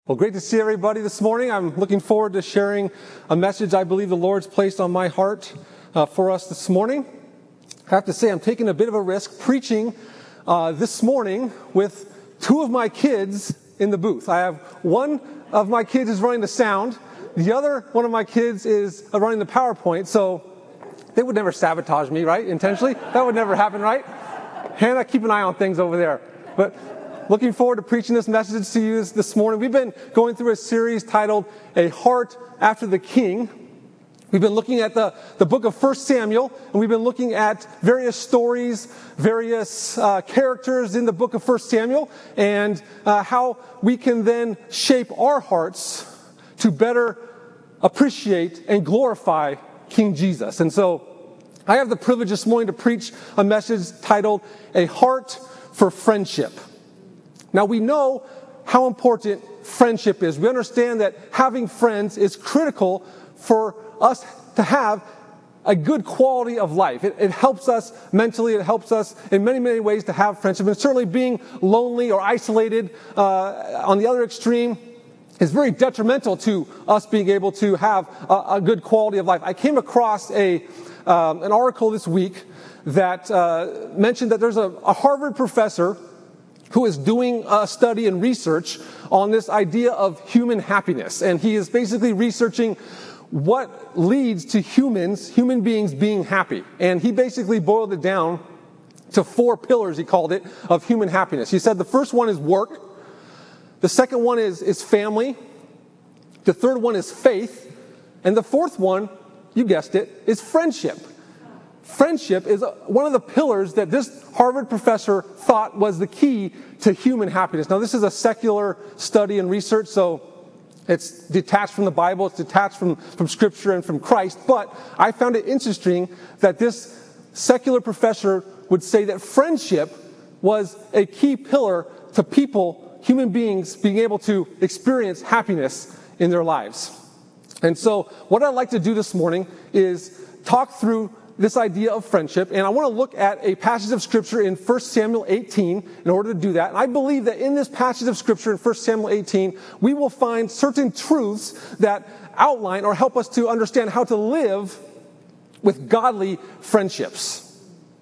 Well, great to see everybody this morning. I'm looking forward to sharing a message I believe the Lord's placed on my heart for us this morning. I have to say I'm taking a bit of a risk preaching this morning with two of my kids in the booth. I have one of my kids is running the sound. The other one of my kids is running the PowerPoint. So they would never sabotage me, right? Intentionally. That would never happen, right? Hannah, keep an eye on things over there. But looking forward to preaching this message to you this morning. We've been going through a series titled A Heart After the King. We've been looking at the book of 1 Samuel, and we've been looking at various stories, various characters in the book of 1 Samuel, and how we can then shape our hearts to better appreciate and glorify King Jesus. And so I have the privilege this morning to preach a message titled A Heart for Friendship. Now, we know how important friendship is. We understand that having friends is critical for us to have a good quality of life. It helps us mentally. It helps us in many, many ways to have friendship. And certainly being lonely or isolated on the other extreme is very detrimental to us being able to have a good quality of life. I came across an article this week that mentioned that there's a Harvard professor who is doing a study and research on this idea of human happiness. And he is basically researching what leads to human beings being happy. And he basically boiled it down to 4 pillars, he called it, of human happiness. He said the first one is work. The second one is family. The third one is faith. And the fourth one, you guessed it, is friendship. Friendship is one of the pillars that this Harvard professor thought was the key to human happiness. Now, this is a secular study and research, so it's detached from the Bible, it's detached from Scripture and from Christ, but I found it interesting that this secular professor would say that friendship was a key pillar to people, human beings, being able to experience happiness in their lives. And so what I'd like to do this morning is talk through this idea of friendship, and I want to look at a passage of Scripture in 1 Samuel 18 in order to do that. And I believe that in this passage of Scripture in 1 Samuel 18, we will find certain truths that outline or help us to understand how to live with godly friendships.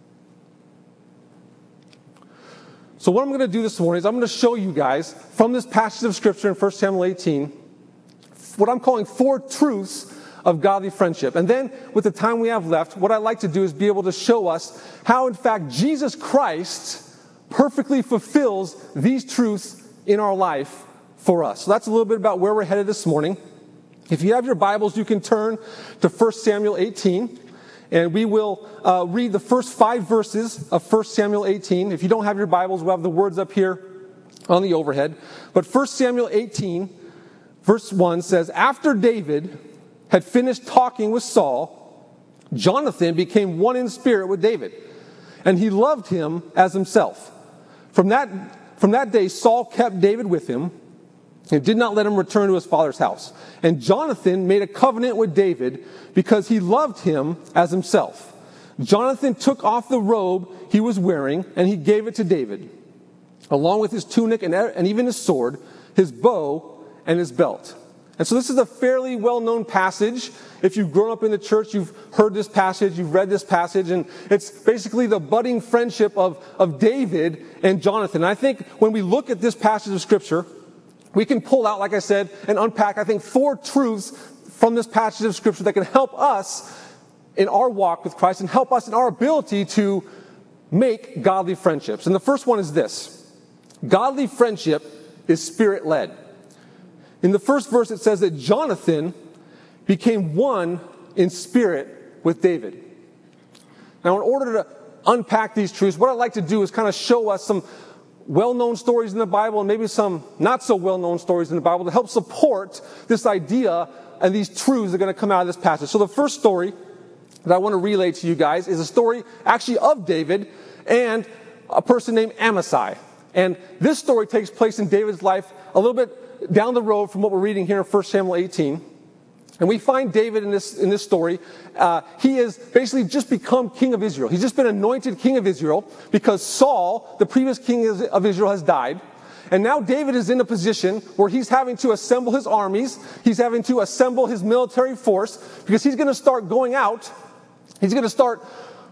So what I'm going to do this morning is I'm going to show you guys from this passage of Scripture in 1 Samuel 18 what I'm calling 4 truths of godly friendship. And then, with the time we have left, what I'd like to do is be able to show us how, in fact, Jesus Christ perfectly fulfills these truths in our life for us. So that's a little bit about where we're headed this morning. If you have your Bibles, you can turn to 1 Samuel 18, and we will read the first 5 verses of 1 Samuel 18. If you don't have your Bibles, we'll have the words up here on the overhead. But 1 Samuel 18, verse 1 says, "After David had finished talking with Saul, Jonathan became one in spirit with David, and he loved him as himself. From that day, Saul kept David with him and did not let him return to his father's house. And Jonathan made a covenant with David because he loved him as himself. Jonathan took off the robe he was wearing, and he gave it to David, along with his tunic and even his sword, his bow, and his belt." And so this is a fairly well-known passage. If you've grown up in the church, you've heard this passage, you've read this passage, and it's basically the budding friendship of David and Jonathan. And I think when we look at this passage of Scripture, we can pull out, like I said, and unpack, I think, 4 truths from this passage of Scripture that can help us in our walk with Christ and help us in our ability to make godly friendships. And the first one is this: godly friendship is spirit-led. In the first verse, it says that Jonathan became one in spirit with David. Now, in order to unpack these truths, what I'd like to do is kind of show us some well-known stories in the Bible and maybe some not so well-known stories in the Bible to help support this idea and these truths that are going to come out of this passage. So the first story that I want to relay to you guys is a story actually of David and a person named Amasai. And this story takes place in David's life a little bit down the road from what we're reading here in 1 Samuel 18. And we find David in this story. He has basically just become king of Israel. He's just been anointed king of Israel because Saul, the previous king of Israel, has died. And now David is in a position where he's having to assemble his armies. He's having to assemble his military force because he's going to start going out. He's going to start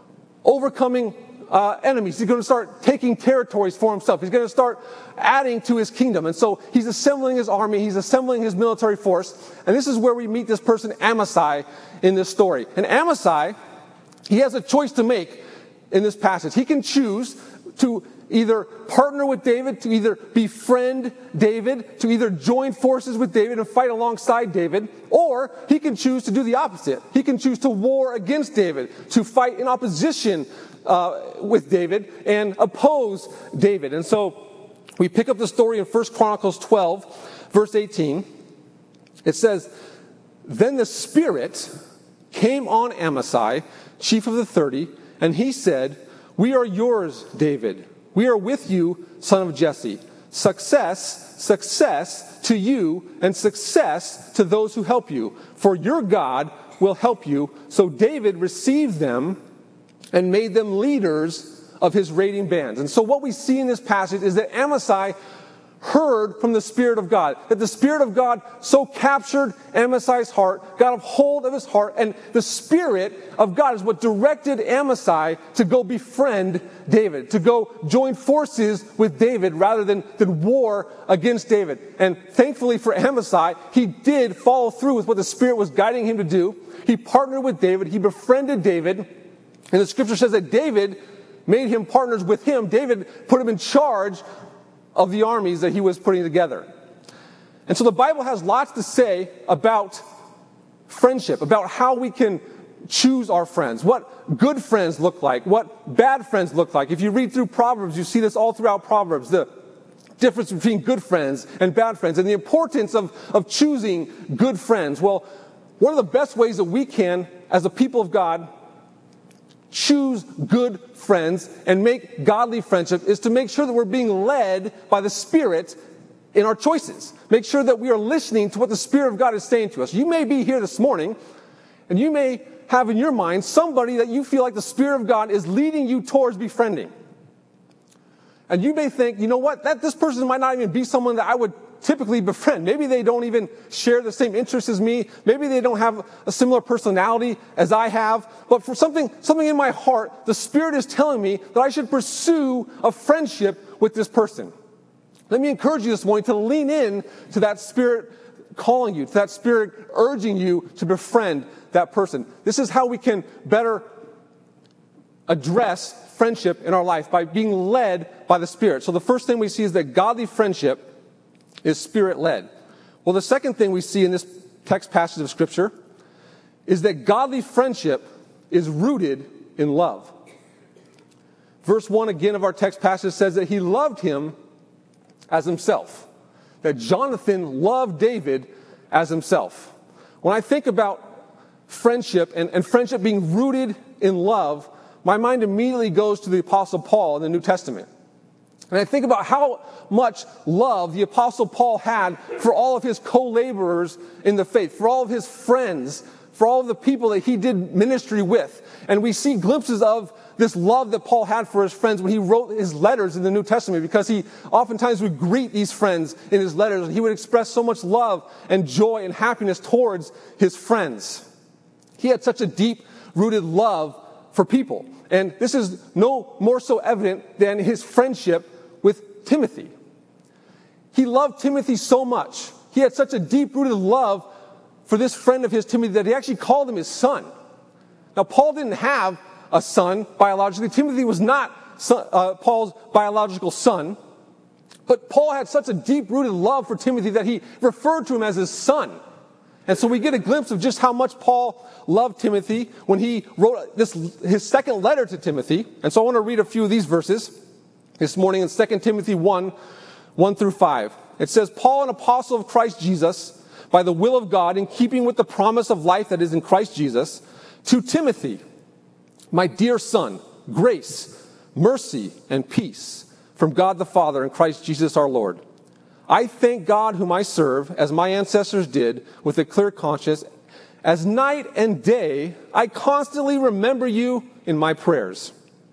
overcoming enemies. He's going to start taking territories for himself. He's going to start adding to his kingdom. And so he's assembling his army. He's assembling his military force. And this is where we meet this person, Amasai, in this story. And Amasai, he has a choice to make in this passage. He can choose to either partner with David, to either befriend David, to either join forces with David and fight alongside David, or he can choose to do the opposite. He can choose to war against David, to fight in opposition with David and oppose David. And so we pick up the story in 1 Chronicles 12, verse 18. It says, "Then the Spirit came on Amasai, chief of the 30, and he said, 'We are yours, David. We are with you, son of Jesse. Success, success to you, and success to those who help you. For your God will help you.' So David received them and made them leaders of his raiding bands." And so what we see in this passage is that Amasai heard from the Spirit of God, that the Spirit of God so captured Amasai's heart, got a hold of his heart, and the Spirit of God is what directed Amasai to go befriend David, to go join forces with David rather than war against David. And thankfully for Amasai, he did follow through with what the Spirit was guiding him to do. He partnered with David, he befriended David, and the scripture says that David made him partners with him. David put him in charge of the armies that he was putting together. And so the Bible has lots to say about friendship, about how we can choose our friends, what good friends look like, what bad friends look like. If you read through Proverbs, you see this all throughout Proverbs, the difference between good friends and bad friends, and the importance of choosing good friends. Well, one of the best ways that we can, as a people of God, choose good friends and make godly friendship is to make sure that we're being led by the Spirit in our choices. Make sure that we are listening to what the Spirit of God is saying to us. You may be here this morning, and you may have in your mind somebody that you feel like the Spirit of God is leading you towards befriending. And you may think, you know what, this person might not even be someone that I would typically befriend. Maybe they don't even share the same interests as me. Maybe they don't have a similar personality as I have. But for something in my heart, the Spirit is telling me that I should pursue a friendship with this person. Let me encourage you this morning to lean in to that Spirit calling you, to that Spirit urging you to befriend that person. This is how we can better address friendship in our life, by being led by the Spirit. So the first thing we see is that godly friendship is Spirit-led. Well, the second thing we see in this text passage of Scripture is that godly friendship is rooted in love. Verse 1 again of our text passage says that he loved him as himself. That Jonathan loved David as himself. When I think about friendship and friendship being rooted in love, my mind immediately goes to the Apostle Paul in the New Testament. And I think about how much love the Apostle Paul had for all of his co-laborers in the faith, for all of his friends, for all of the people that he did ministry with. And we see glimpses of this love that Paul had for his friends when he wrote his letters in the New Testament, because he oftentimes would greet these friends in his letters, and he would express so much love and joy and happiness towards his friends. He had such a deep-rooted love for people. And this is no more so evident than his friendship with Timothy. He loved Timothy so much. He had such a deep-rooted love for this friend of his, Timothy, that he actually called him his son. Now, Paul didn't have a son biologically. Timothy was not Paul's biological son. But Paul had such a deep-rooted love for Timothy that he referred to him as his son. And so we get a glimpse of just how much Paul loved Timothy when he wrote his second letter to Timothy. And so I want to read a few of these verses this morning in 2 Timothy 1 through 5. It says, "Paul, an apostle of Christ Jesus, by the will of God, in keeping with the promise of life that is in Christ Jesus, to Timothy, my dear son, grace, mercy, and peace from God the Father and Christ Jesus our Lord. I thank God whom I serve, as my ancestors did, with a clear conscience. As night and day, I constantly remember you in my prayers.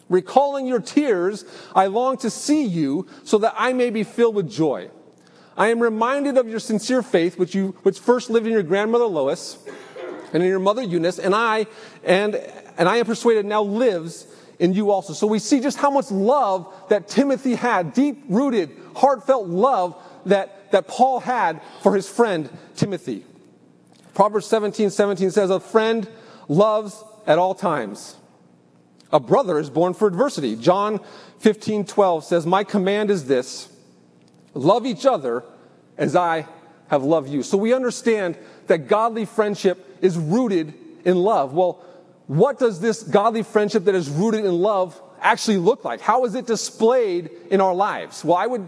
Recalling your tears, I long to see you so that I may be filled with joy. I am reminded of your sincere faith, which first lived in your grandmother Lois and in your mother Eunice, and I am persuaded now lives in you also. So we see just how much love that Timothy had, deep-rooted, heartfelt love that Paul had for his friend Timothy. Proverbs 17:17 says, a friend loves at all times. A brother is born for adversity. John 15:12 says, my command is this, love each other as I have loved you. So we understand that godly friendship is rooted in love. Well, what does this godly friendship that is rooted in love actually look like? How is it displayed in our lives? Well, I would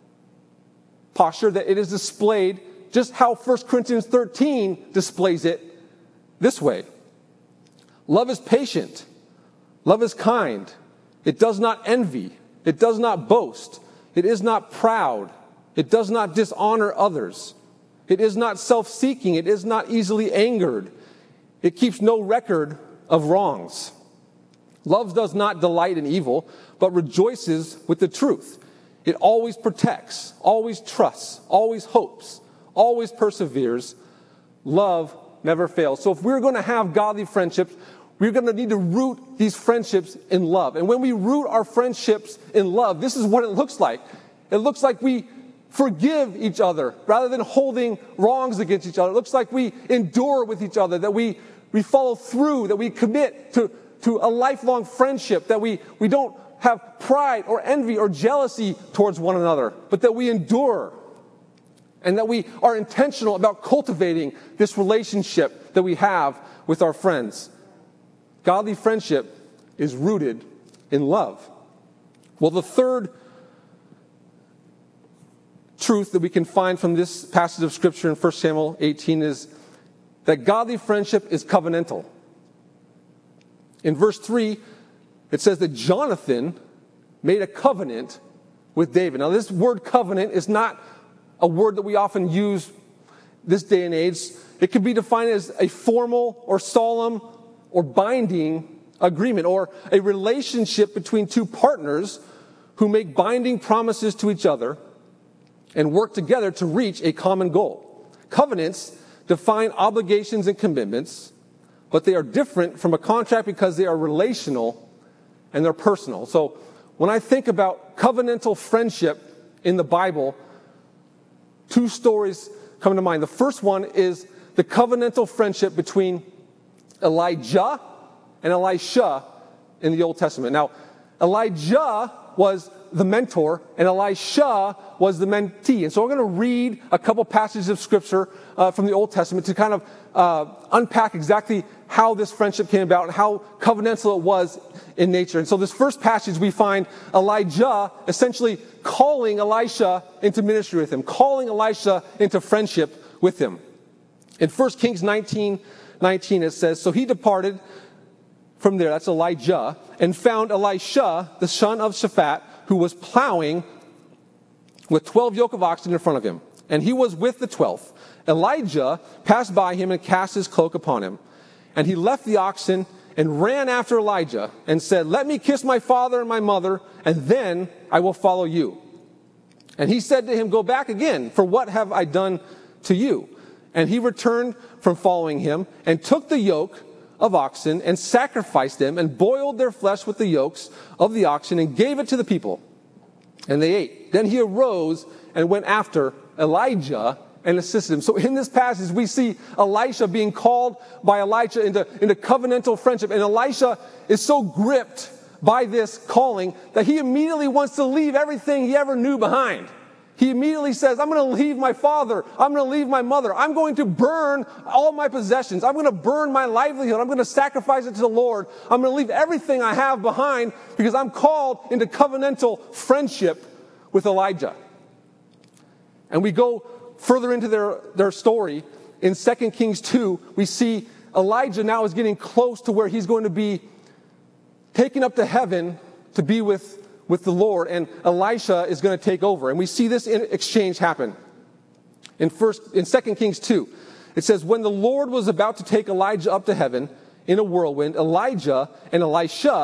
posture that it is displayed just how 1 Corinthians 13 displays it this way. Love is patient. Love is kind. It does not envy. It does not boast. It is not proud. It does not dishonor others. It is not self-seeking. It is not easily angered. It keeps no record of wrongs. Love does not delight in evil, but rejoices with the truth. It always protects, always trusts, always hopes, always perseveres. Love never fails. So if we're going to have godly friendships, we're going to need to root these friendships in love. And when we root our friendships in love, this is what it looks like. It looks like we forgive each other rather than holding wrongs against each other. It looks like we endure with each other, that we follow through, that we commit to a lifelong friendship, that we don't have pride or envy or jealousy towards one another, but that we endure and that we are intentional about cultivating this relationship that we have with our friends. Godly friendship is rooted in love. Well, the third truth that we can find from this passage of Scripture in 1 Samuel 18 is that godly friendship is covenantal. In verse 3, it says that Jonathan made a covenant with David. Now, this word covenant is not a word that we often use this day and age. It could be defined as a formal or solemn or binding agreement, or a relationship between two partners who make binding promises to each other and work together to reach a common goal. Covenants define obligations and commitments, but they are different from a contract because they are relational and they're personal. So when I think about covenantal friendship in the Bible, two stories come to mind. The first one is the covenantal friendship between Elijah and Elisha in the Old Testament. Now, Elijah was the mentor, and Elisha was the mentee. And so we're going to read a couple passages of Scripture from the Old Testament to kind of unpack exactly how this friendship came about and how covenantal it was in nature. And so this first passage, we find Elijah essentially calling Elisha into ministry with him, calling Elisha into friendship with him. In 1 Kings 19, it says, so he departed from there, that's Elijah, and found Elisha, the son of Shaphat, who was plowing with 12 yoke of oxen in front of him. And he was with the 12th. Elijah passed by him and cast his cloak upon him. And he left the oxen and ran after Elijah and said, let me kiss my father and my mother, and then I will follow you. And he said to him, go back again, for what have I done to you? And he returned from following him and took the yoke of oxen and sacrificed them and boiled their flesh with the yokes of the oxen and gave it to the people. And they ate. Then he arose and went after Elijah and assisted him. So in this passage, we see Elisha being called by Elijah into covenantal friendship. And Elisha is so gripped by this calling that he immediately wants to leave everything he ever knew behind. He immediately says, I'm going to leave my father. I'm going to leave my mother. I'm going to burn all my possessions. I'm going to burn my livelihood. I'm going to sacrifice it to the Lord. I'm going to leave everything I have behind because I'm called into covenantal friendship with Elijah. And we go further into their story. In 2 Kings 2, we see Elijah now is getting close to where he's going to be taken up to heaven to be with the Lord, and Elisha is going to take over. And we see this exchange happen. In 2 Kings 2, it says, when the Lord was about to take Elijah up to heaven in a whirlwind, Elijah and Elisha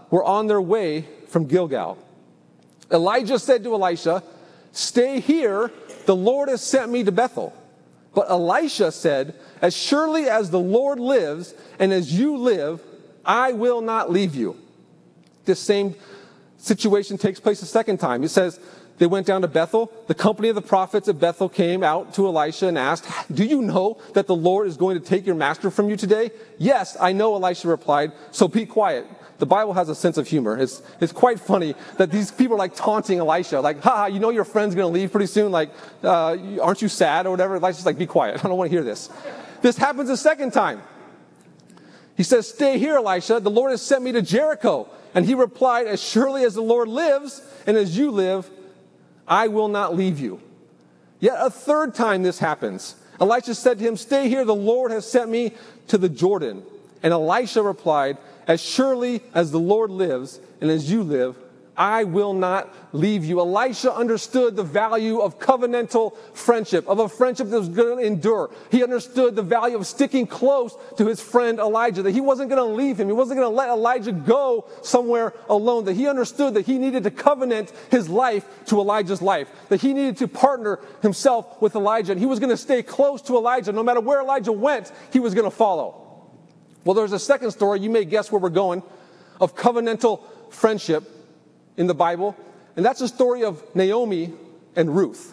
were on their way from Gilgal. Elijah said to Elisha, "Stay here, the Lord has sent me to Bethel." But Elisha said, "As surely as the Lord lives and as you live, I will not leave you." This same situation takes place a second time. It says they went down to Bethel. The company of the prophets at Bethel came out to Elisha and asked, "Do you know that the Lord is going to take your master from you today?" "Yes, I know," Elisha replied, "so be quiet." The Bible has a sense of humor. It's quite funny that these people are like taunting Elisha, like, "Ha, you know your friend's going to leave pretty soon, like, aren't you sad?" or whatever. Elisha's like, "Be quiet, I don't want to hear this." This happens a second time. He says, "Stay here, Elisha, the Lord has sent me to Jericho." And he replied, "As surely as the Lord lives and as you live, I will not leave you." Yet a third time this happens. Elisha said to him, "Stay here, the Lord has sent me to the Jordan." And Elisha replied, "As surely as the Lord lives and as you live, I will not leave you." Elisha understood the value of covenantal friendship, of a friendship that was going to endure. He understood the value of sticking close to his friend Elijah, that he wasn't going to leave him. He wasn't going to let Elijah go somewhere alone, that he understood that he needed to covenant his life to Elijah's life, that he needed to partner himself with Elijah, and he was going to stay close to Elijah. No matter where Elijah went, he was going to follow. Well, there's a second story, you may guess where we're going, of covenantal friendship in the Bible, and that's the story of Naomi and Ruth.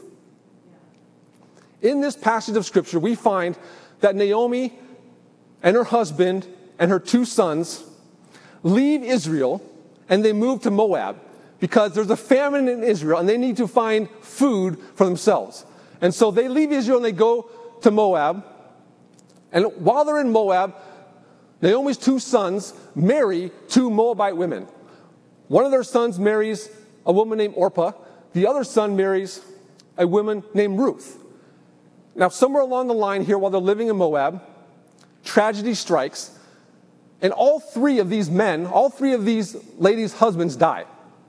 In this passage of Scripture, we find that Naomi and her husband and her 2 sons leave Israel and they move to Moab because there's a famine in Israel and they need to find food for themselves. And so they leave Israel and they go to Moab, and while they're in Moab, Naomi's 2 sons marry 2 Moabite women. One of their sons marries a woman named Orpah. The other son marries a woman named Ruth. Now, somewhere along the line here, while they're living in Moab, tragedy strikes, and all 3 of these ladies' husbands die.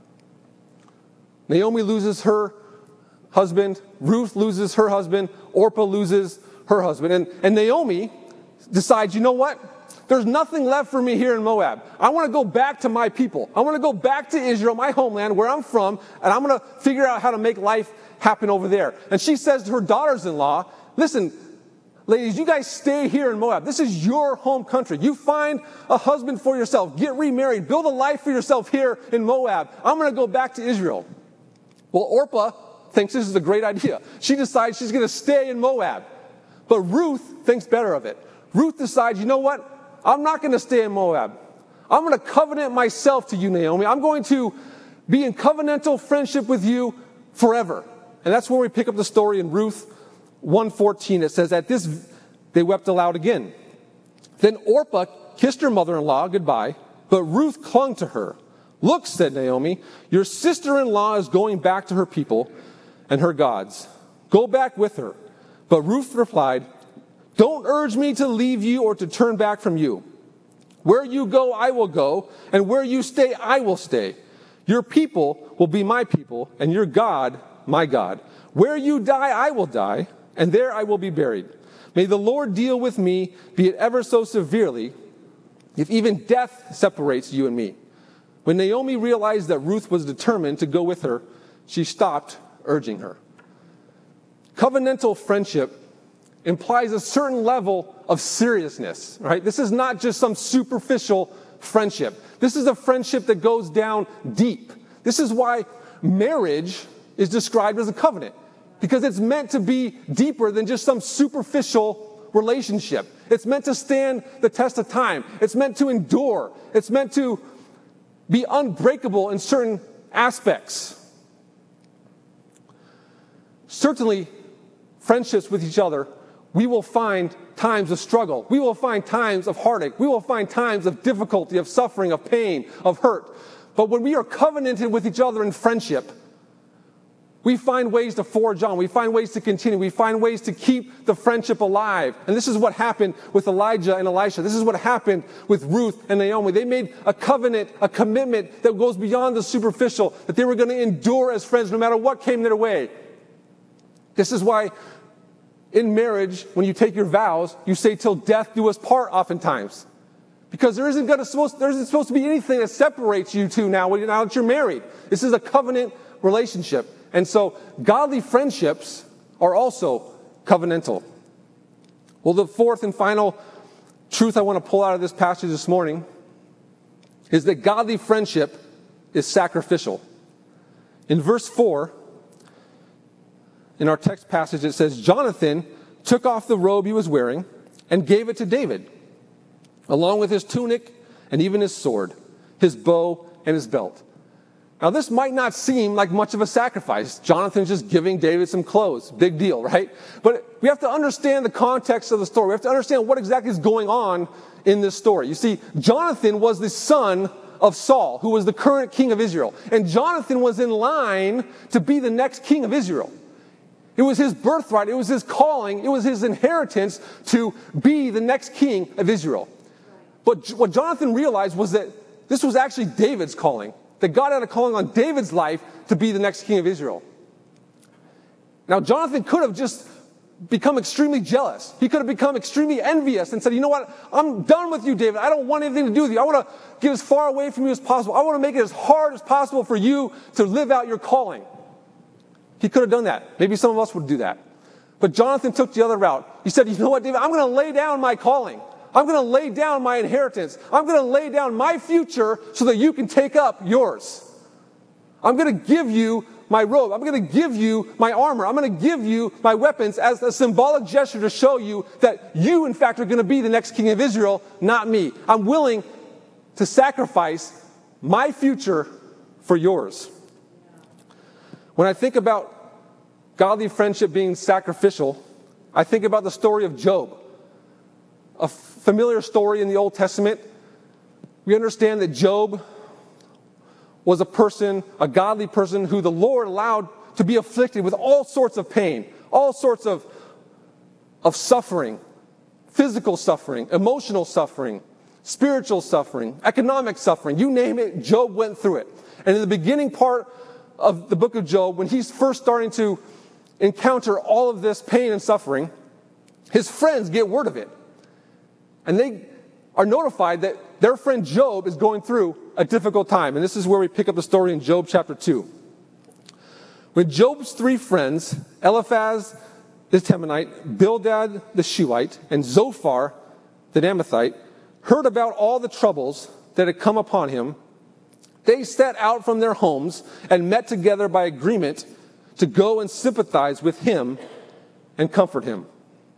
Naomi loses her husband, Ruth loses her husband, Orpah loses her husband. And Naomi decides, you know what? There's nothing left for me here in Moab. I want to go back to my people. I want to go back to Israel, my homeland, where I'm from, and I'm going to figure out how to make life happen over there. And she says to her daughters-in-law, "Listen, ladies, you guys stay here in Moab. This is your home country. You find a husband for yourself. Get remarried. Build a life for yourself here in Moab. I'm going to go back to Israel." Well, Orpah thinks this is a great idea. She decides she's going to stay in Moab. But Ruth thinks better of it. Ruth decides, you know what? I'm not going to stay in Moab. I'm going to covenant myself to you, Naomi. I'm going to be in covenantal friendship with you forever. And that's where we pick up the story in Ruth 1:14. It says, "At this they wept aloud again. Then Orpah kissed her mother-in-law goodbye, but Ruth clung to her. 'Look,' said Naomi, 'your sister-in-law is going back to her people and her gods. Go back with her.' But Ruth replied, 'Don't urge me to leave you or to turn back from you. Where you go, I will go, and where you stay, I will stay. Your people will be my people, and your God, my God. Where you die, I will die, and there I will be buried. May the Lord deal with me, be it ever so severely, if even death separates you and me.' When Naomi realized that Ruth was determined to go with her, she stopped urging her." Covenantal friendship implies a certain level of seriousness, right? This is not just some superficial friendship. This is a friendship that goes down deep. This is why marriage is described as a covenant, because it's meant to be deeper than just some superficial relationship. It's meant to stand the test of time. It's meant to endure. It's meant to be unbreakable in certain aspects. Certainly, friendships with each other, we will find times of struggle. We will find times of heartache. We will find times of difficulty, of suffering, of pain, of hurt. But when we are covenanted with each other in friendship, we find ways to forge on. We find ways to continue. We find ways to keep the friendship alive. And this is what happened with Elijah and Elisha. This is what happened with Ruth and Naomi. They made a covenant, a commitment that goes beyond the superficial, that they were going to endure as friends no matter what came their way. This is why in marriage, when you take your vows, you say till death do us part oftentimes. Because there isn't supposed to be anything that separates you two now that you're married. This is a covenant relationship. And so godly friendships are also covenantal. Well, the fourth and final truth I want to pull out of this passage this morning is that godly friendship is sacrificial. In verse 4, in our text passage, it says, Jonathan took off the robe he was wearing and gave it to David, along with his tunic and even his sword, his bow and his belt. Now, this might not seem like much of a sacrifice. Jonathan's just giving David some clothes. Big deal, right? But we have to understand the context of the story. We have to understand what exactly is going on in this story. You see, Jonathan was the son of Saul, who was the current king of Israel. And Jonathan was in line to be the next king of Israel. It was his birthright. It was his calling. It was his inheritance to be the next king of Israel. But what Jonathan realized was that this was actually David's calling. That God had a calling on David's life to be the next king of Israel. Now, Jonathan could have just become extremely jealous. He could have become extremely envious and said, you know what, I'm done with you, David. I don't want anything to do with you. I want to get as far away from you as possible. I want to make it as hard as possible for you to live out your calling. He could have done that. Maybe some of us would do that. But Jonathan took the other route. He said, you know what, David, I'm going to lay down my calling. I'm going to lay down my inheritance. I'm going to lay down my future so that you can take up yours. I'm going to give you my robe. I'm going to give you my armor. I'm going to give you my weapons as a symbolic gesture to show you that you, in fact, are going to be the next king of Israel, not me. I'm willing to sacrifice my future for yours. When I think about godly friendship being sacrificial, I think about the story of Job. A familiar story in the Old Testament. We understand that Job was a godly person who the Lord allowed to be afflicted with all sorts of pain, all sorts of suffering, physical suffering, emotional suffering, spiritual suffering, economic suffering. You name it, Job went through it. And in the beginning part of the book of Job, when he's first starting to encounter all of this pain and suffering, his friends get word of it. And they are notified that their friend Job is going through a difficult time. And this is where we pick up the story in Job chapter 2. When Job's three friends, Eliphaz the Temanite, Bildad the Shuhite, and Zophar the Naamathite, heard about all the troubles that had come upon him, they set out from their homes and met together by agreement to go and sympathize with him and comfort him.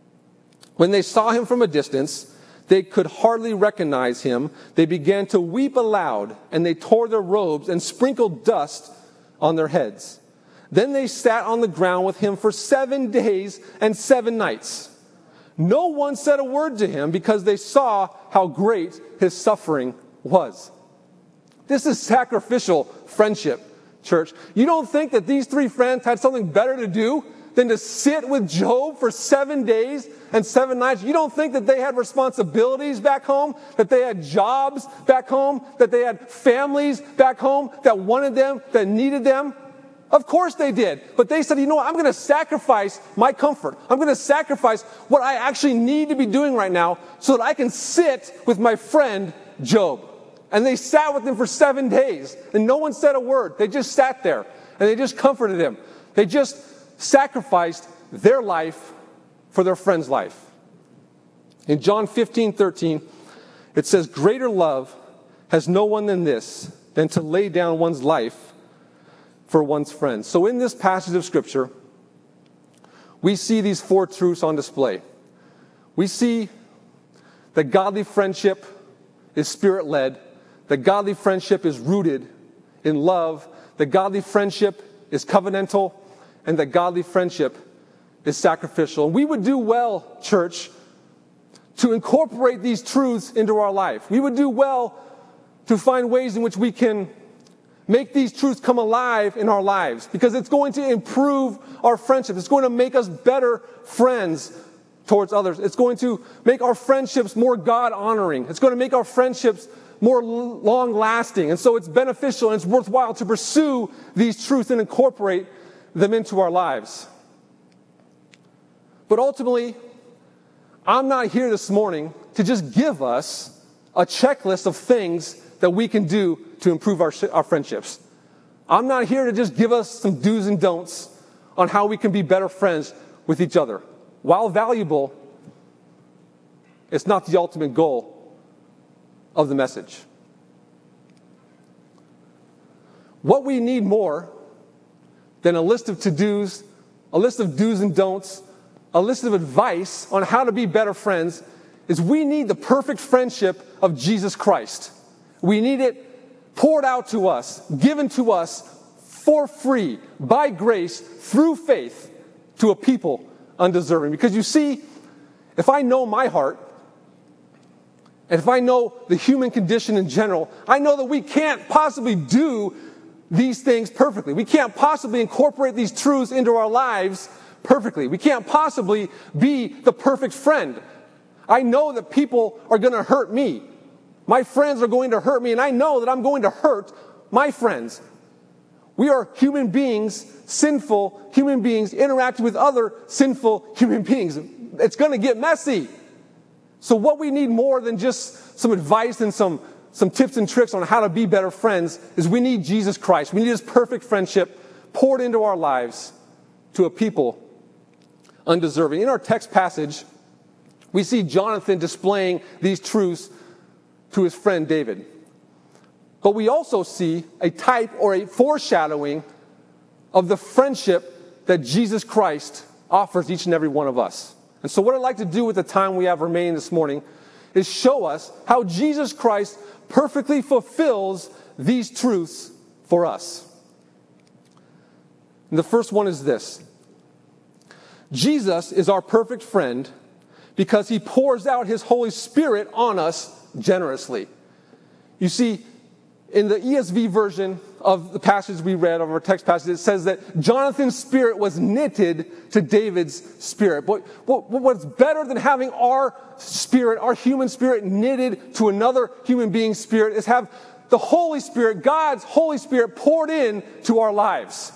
When they saw him from a distance, they could hardly recognize him. They began to weep aloud, and they tore their robes and sprinkled dust on their heads. Then they sat on the ground with him for 7 days and 7 nights. No one said a word to him because they saw how great his suffering was. This is sacrificial friendship, church. You don't think that these three friends had something better to do than to sit with Job for 7 days and 7 nights? You don't think that they had responsibilities back home, that they had jobs back home, that they had families back home that wanted them, that needed them? Of course they did. But they said, you know what, I'm going to sacrifice my comfort. I'm going to sacrifice what I actually need to be doing right now so that I can sit with my friend Job. And they sat with him for 7 days, and no one said a word. They just sat there, and they just comforted him. They just sacrificed their life for their friend's life. In John 15:13, it says, greater love has no one than this, than to lay down one's life for one's friends. So in this passage of Scripture, we see these 4 truths on display. We see that godly friendship is spirit-led, that godly friendship is rooted in love, that godly friendship is covenantal, and that godly friendship is sacrificial. And we would do well, church, to incorporate these truths into our life. We would do well to find ways in which we can make these truths come alive in our lives, because it's going to improve our friendship. It's going to make us better friends towards others. It's going to make our friendships more God-honoring. It's going to make our friendships more long-lasting. And so it's beneficial and it's worthwhile to pursue these truths and incorporate them into our lives. But ultimately, I'm not here this morning to just give us a checklist of things that we can do to improve our friendships. I'm not here to just give us some do's and don'ts on how we can be better friends with each other. While valuable, it's not the ultimate goal of the message. What we need more than a list of to-dos, a list of do's and don'ts, a list of advice on how to be better friends, is we need the perfect friendship of Jesus Christ. We need it poured out to us, given to us for free, by grace, through faith, to a people undeserving. Because you see, if I know my heart, and if I know the human condition in general, I know that we can't possibly do these things perfectly. We can't possibly incorporate these truths into our lives perfectly. We can't possibly be the perfect friend. I know that people are going to hurt me. My friends are going to hurt me, and I know that I'm going to hurt my friends. We are human beings, sinful human beings, interacting with other sinful human beings. It's going to get messy. So what we need more than just some advice and some tips and tricks on how to be better friends is we need Jesus Christ. We need His perfect friendship poured into our lives to a people undeserving. In our text passage, we see Jonathan displaying these truths to his friend David. But we also see a type or a foreshadowing of the friendship that Jesus Christ offers each and every one of us. And so what I'd like to do with the time we have remaining this morning is show us how Jesus Christ perfectly fulfills these truths for us. And the first one is this. Jesus is our perfect friend because He pours out His Holy Spirit on us generously. You see, in the ESV version of the passage we read, of our text passage, it says that Jonathan's spirit was knitted to David's spirit. But what's better than having our spirit, our human spirit, knitted to another human being's spirit is have the Holy Spirit, God's Holy Spirit, poured in to our lives.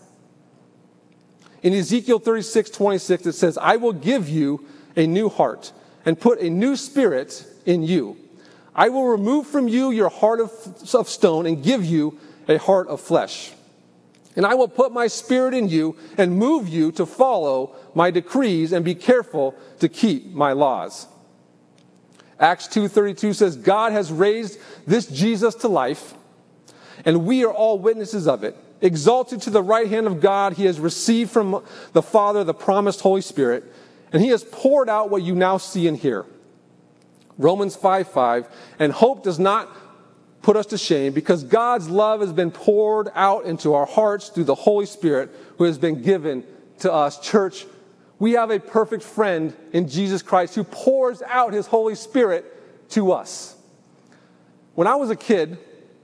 In Ezekiel 36:26, it says, I will give you a new heart and put a new spirit in you. I will remove from you your heart of stone and give you a heart of flesh. And I will put my spirit in you and move you to follow my decrees and be careful to keep my laws. Acts 2:32 says, God has raised this Jesus to life, and we are all witnesses of it. Exalted to the right hand of God, He has received from the Father the promised Holy Spirit, and He has poured out what you now see and hear. Romans 5:5, and hope does not put us to shame because God's love has been poured out into our hearts through the Holy Spirit who has been given to us. Church, we have a perfect friend in Jesus Christ who pours out His Holy Spirit to us. When I was a kid,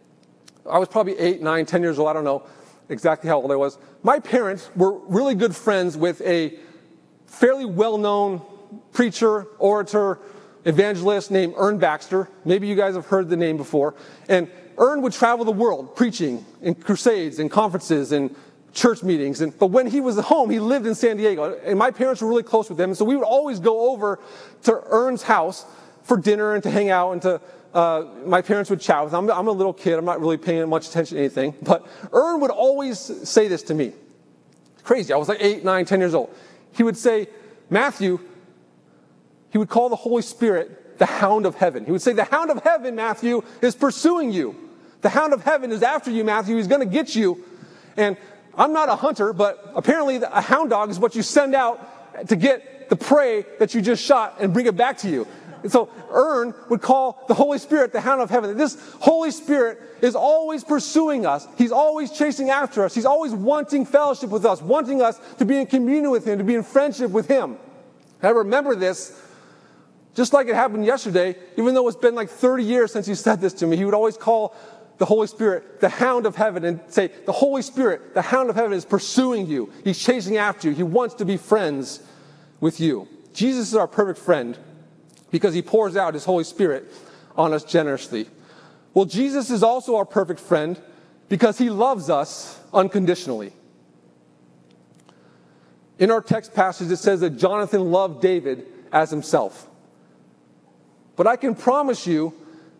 I was probably 8, 9, 10 years old, I don't know exactly how old I was. My parents were really good friends with a fairly well-known preacher, orator, evangelist named Ern Baxter. Maybe you guys have heard the name before. And Ern would travel the world preaching in crusades and conferences and church meetings. But when he was at home, he lived in San Diego. And my parents were really close with him. And so we would always go over to Ern's house for dinner and to hang out and to my parents would chat with him. I'm a little kid. I'm not really paying much attention to anything. But Ern would always say this to me. Crazy. I was like 8, 9, 10 years old. He would say, Matthew, he would call the Holy Spirit the hound of heaven. He would say, the hound of heaven, Matthew, is pursuing you. The hound of heaven is after you, Matthew. He's going to get you. And I'm not a hunter, but apparently a hound dog is what you send out to get the prey that you just shot and bring it back to you. And so Ern would call the Holy Spirit the hound of heaven. This Holy Spirit is always pursuing us. He's always chasing after us. He's always wanting fellowship with us, wanting us to be in communion with Him, to be in friendship with Him. I remember this just like it happened yesterday, even though it's been like 30 years since He said this to me. He would always call the Holy Spirit the hound of heaven and say, the Holy Spirit, the hound of heaven is pursuing you. He's chasing after you. He wants to be friends with you. Jesus is our perfect friend because He pours out His Holy Spirit on us generously. Well, Jesus is also our perfect friend because He loves us unconditionally. In our text passage, it says that Jonathan loved David as himself. But I can promise you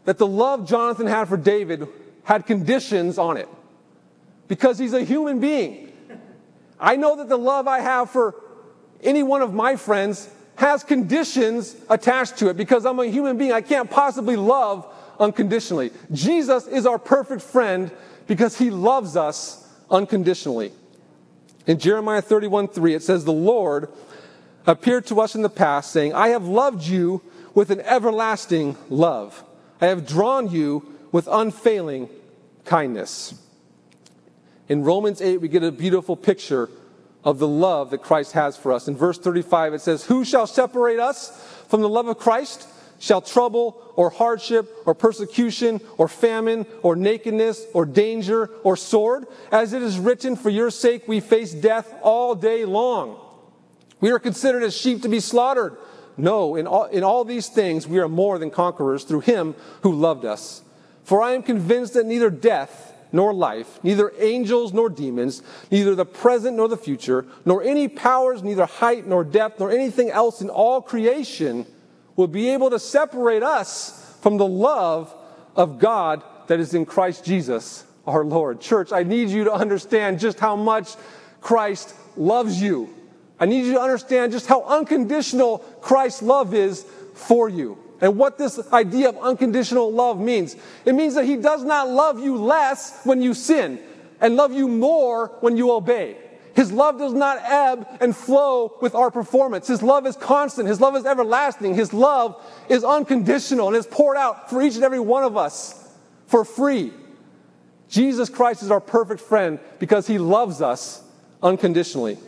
that the love Jonathan had for David had conditions on it. Because he's a human being. I know that the love I have for any one of my friends has conditions attached to it. Because I'm a human being, I can't possibly love unconditionally. Jesus is our perfect friend because he loves us unconditionally. In Jeremiah 31:3, it says, "The Lord appeared to us in the past, saying, I have loved you with an everlasting love. I have drawn you with unfailing kindness." In Romans 8, we get a beautiful picture of the love that Christ has for us. In verse 35, it says, "Who shall separate us from the love of Christ? Shall trouble or hardship or persecution or famine or nakedness or danger or sword? As it is written, for your sake we face death all day long. We are considered as sheep to be slaughtered. No, in all these things we are more than conquerors through him who loved us. For I am convinced that neither death nor life, neither angels nor demons, neither the present nor the future, nor any powers, neither height nor depth, nor anything else in all creation will be able to separate us from the love of God that is in Christ Jesus, our Lord." Church, I need you to understand just how much Christ loves you. I need you to understand just how unconditional Christ's love is for you. And what this idea of unconditional love means. It means that he does not love you less when you sin and love you more when you obey. His love does not ebb and flow with our performance. His love is constant. His love is everlasting. His love is unconditional and is poured out for each and every one of us for free. Jesus Christ is our perfect friend because he loves us unconditionally.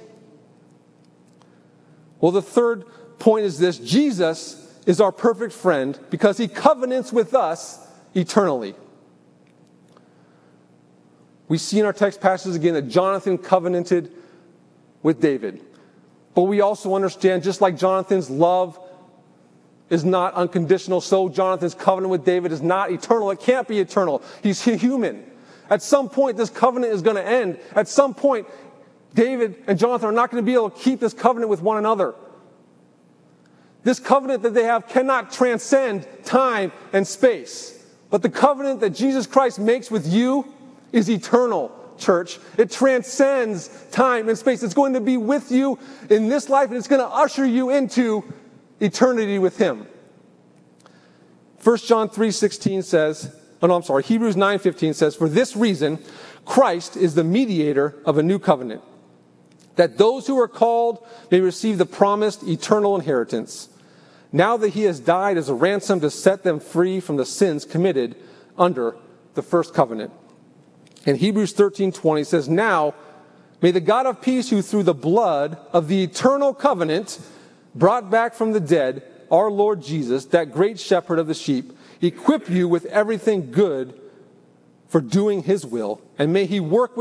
Well, the third point is this: Jesus is our perfect friend because he covenants with us eternally. We see in our text passage again that Jonathan covenanted with David. But we also understand, just like Jonathan's love is not unconditional, so Jonathan's covenant with David is not eternal. It can't be eternal. He's human. At some point, this covenant is going to end. At some point, David and Jonathan are not going to be able to keep this covenant with one another. This covenant that they have cannot transcend time and space. But the covenant that Jesus Christ makes with you is eternal, church. It transcends time and space. It's going to be with you in this life, and it's going to usher you into eternity with him. 1 John 3:16 says, Hebrews 9:15 says, "For this reason, Christ is the mediator of a new covenant, that those who are called may receive the promised eternal inheritance, now that he has died as a ransom to set them free from the sins committed under the first covenant." And Hebrews 13:20 says, "Now may the God of peace, who through the blood of the eternal covenant brought back from the dead our Lord Jesus, that great shepherd of the sheep, equip you with everything good for doing his will, and may he work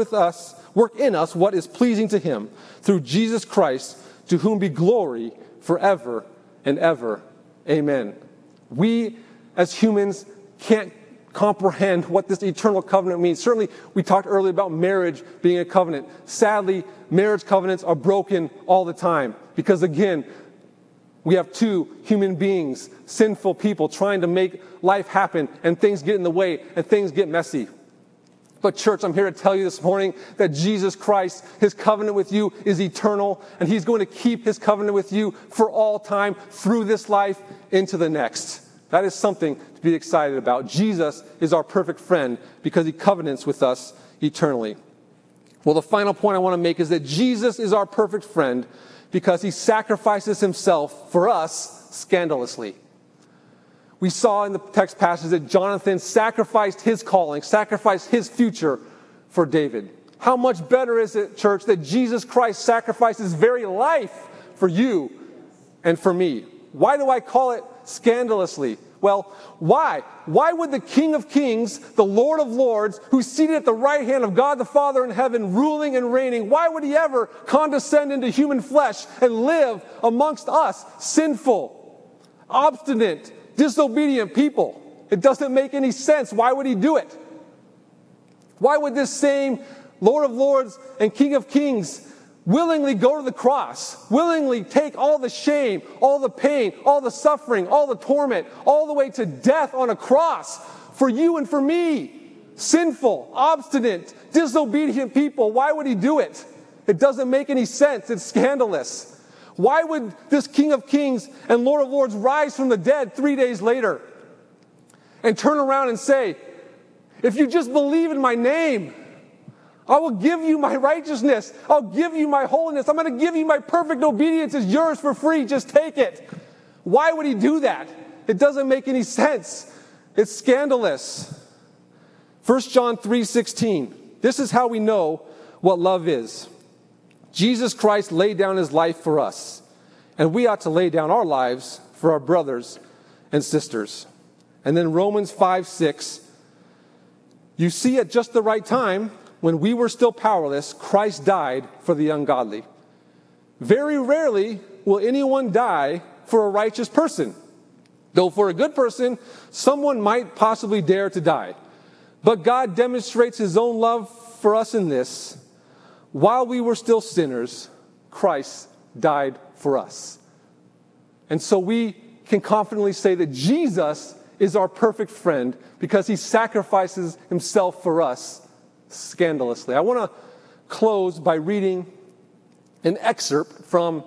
in us what is pleasing to him, through Jesus Christ, to whom be glory forever and ever. Amen." We as humans can't comprehend what this eternal covenant means. Certainly, we talked earlier about marriage being a covenant. Sadly, marriage covenants are broken all the time because, again, we have two human beings, sinful people, trying to make life happen, and things get in the way, and things get messy. But church, I'm here to tell you this morning that Jesus Christ, his covenant with you is eternal, and he's going to keep his covenant with you for all time through this life into the next. That is something to be excited about. Jesus is our perfect friend because he covenants with us eternally. Well, the final point I want to make is that Jesus is our perfect friend because he sacrifices himself for us scandalously. We saw in the text passage that Jonathan sacrificed his calling, sacrificed his future for David. How much better is it, church, that Jesus Christ sacrificed his very life for you and for me? Why do I call it scandalously? Well, why? Why would the King of Kings, the Lord of Lords, who's seated at the right hand of God the Father in heaven, ruling and reigning, why would he ever condescend into human flesh and live amongst us, sinful, obstinate, disobedient people? It doesn't make any sense. Why would he do it? Why would this same Lord of Lords and King of Kings willingly go to the cross, willingly take all the shame, all the pain, all the suffering, all the torment, all the way to death on a cross for you and for me. Sinful, obstinate, disobedient people. Why would he do it? It doesn't make any sense. It's scandalous. Why would this King of Kings and Lord of Lords rise from the dead 3 days later and turn around and say, if you just believe in my name, I will give you my righteousness. I'll give you my holiness. I'm going to give you my perfect obedience. It's yours for free. Just take it. Why would he do that? It doesn't make any sense. It's scandalous. 1 John 3:16. This is how we know what love is. Jesus Christ laid down his life for us, and we ought to lay down our lives for our brothers and sisters. And then Romans 5:6. You see, at just the right time, when we were still powerless, Christ died for the ungodly. Very rarely will anyone die for a righteous person. Though for a good person, someone might possibly dare to die. But God demonstrates his own love for us in this: while we were still sinners, Christ died for us. And so we can confidently say that Jesus is our perfect friend because he sacrifices himself for us scandalously. I want to close by reading an excerpt from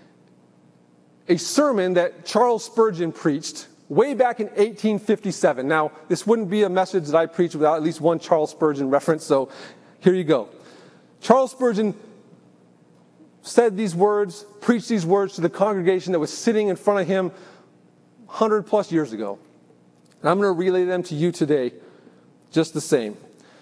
a sermon that Charles Spurgeon preached way back in 1857. Now, this wouldn't be a message that I preach without at least one Charles Spurgeon reference, so here you go. Charles Spurgeon said these words, preached these words to the congregation that was sitting in front of him 100 plus years ago. And I'm going to relay them to you today just the same.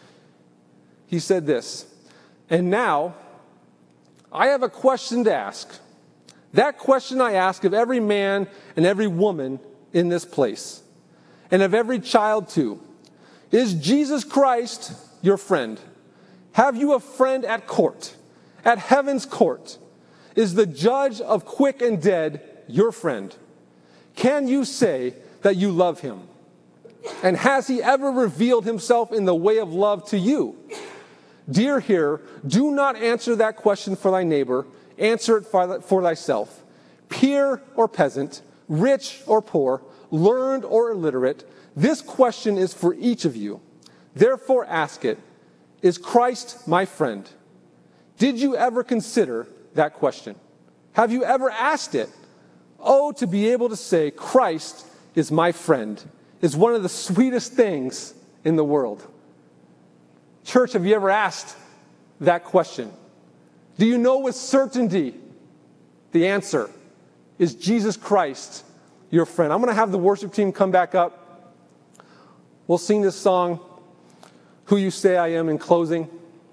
He said this: and now I have a question to ask. That question I ask of every man and every woman in this place, and of every child too. Is Jesus Christ your friend? Have you a friend at court, at heaven's court? Is the judge of quick and dead your friend? Can you say that you love him? And has he ever revealed himself in the way of love to you? Dear hearer, do not answer that question for thy neighbor. Answer it for thyself. Peer or peasant, rich or poor, learned or illiterate, this question is for each of you. Therefore ask it: is Christ my friend? Did you ever consider that question? Have you ever asked it? Oh, to be able to say, Christ is my friend, is one of the sweetest things in the world. Church, have you ever asked that question? Do you know with certainty the answer? Is Jesus Christ your friend? I'm going to have the worship team come back up. We'll sing this song, Who You Say I Am, in closing.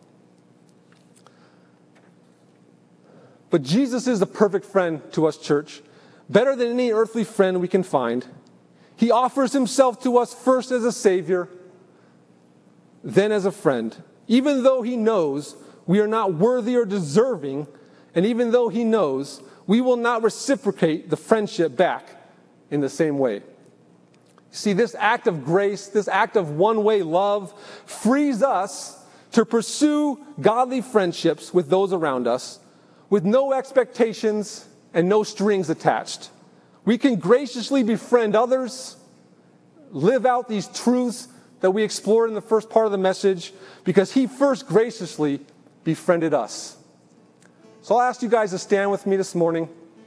But Jesus is the perfect friend to us, church. Better than any earthly friend we can find. He offers himself to us first as a Savior, then as a friend. Even though he knows we are not worthy or deserving, and even though he knows we will not reciprocate the friendship back in the same way. See, this act of grace, this act of one-way love, frees us to pursue godly friendships with those around us with no expectations and no strings attached. We can graciously befriend others, live out these truths that we explored in the first part of the message, because he first graciously befriended us. So I'll ask you guys to stand with me this morning.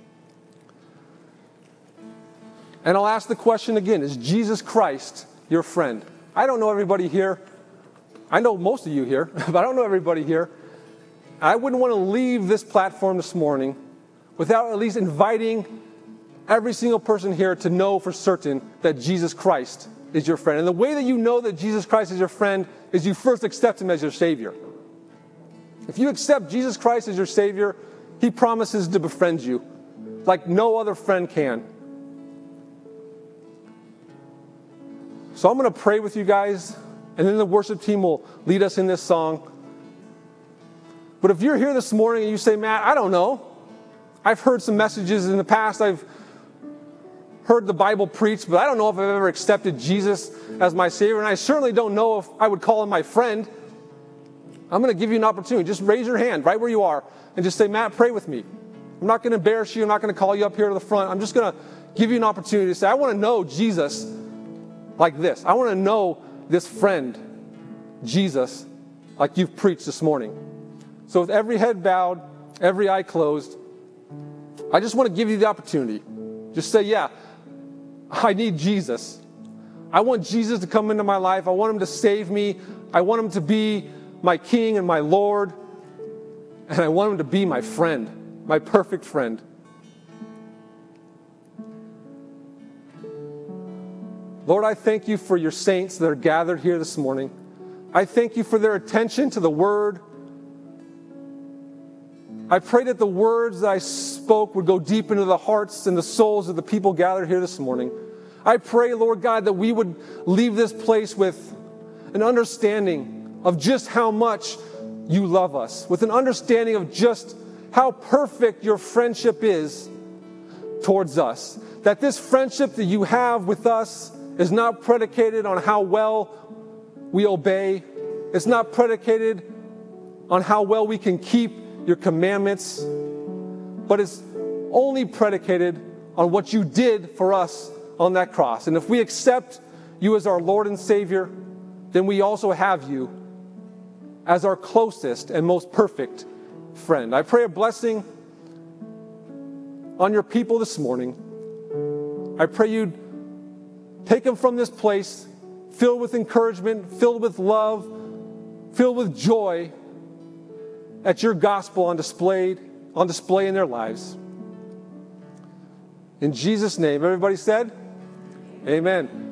And I'll ask the question again: is Jesus Christ your friend? I don't know everybody here. I know most of you here, but I don't know everybody here. I wouldn't want to leave this platform this morning without at least inviting every single person here to know for certain that Jesus Christ is your friend. And the way that you know that Jesus Christ is your friend is you first accept him as your Savior. If you accept Jesus Christ as your Savior, he promises to befriend you like no other friend can. So I'm going to pray with you guys, and then the worship team will lead us in this song. But if you're here this morning and you say, Matt, I don't know. I've heard some messages in the past. I've heard the Bible preached, but I don't know if I've ever accepted Jesus as my Savior, and I certainly don't know if I would call him my friend. I'm going to give you an opportunity. Just raise your hand right where you are and just say, Matt, pray with me. I'm not going to embarrass you. I'm not going to call you up here to the front. I'm just going to give you an opportunity to say, I want to know Jesus like this. I want to know this friend, Jesus, like you've preached this morning. So with every head bowed, every eye closed, I just want to give you the opportunity. Just say, yeah, I need Jesus. I want Jesus to come into my life. I want him to save me. I want him to be my King and my Lord. And I want him to be my friend, my perfect friend. Lord, I thank you for your saints that are gathered here this morning. I thank you for their attention to the word. I pray that the words that I spoke would go deep into the hearts and the souls of the people gathered here this morning. I pray, Lord God, that we would leave this place with an understanding of just how much you love us, with an understanding of just how perfect your friendship is towards us. That this friendship that you have with us is not predicated on how well we obey. It's not predicated on how well we can keep your commandments, but it's only predicated on what you did for us on that cross. And if we accept you as our Lord and Savior, then we also have you as our closest and most perfect friend. I pray a blessing on your people this morning. I pray you'd take them from this place filled with encouragement, filled with love, filled with joy at your gospel on display in their lives. In Jesus' name, everybody said, amen.